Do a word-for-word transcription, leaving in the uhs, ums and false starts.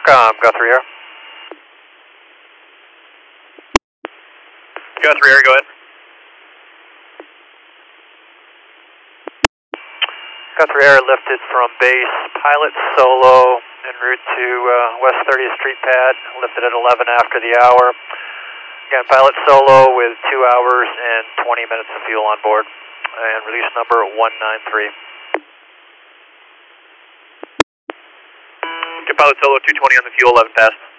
Starcom, Guthrie Air. Guthrie Air, go ahead. Guthrie Air lifted from base, pilot solo en route to uh, West thirtieth Street pad, lifted at eleven after the hour. Again, pilot solo with two hours and twenty minutes of fuel on board, and release number one nine three. Get pilot solo two twenty on the fuel, eleven past.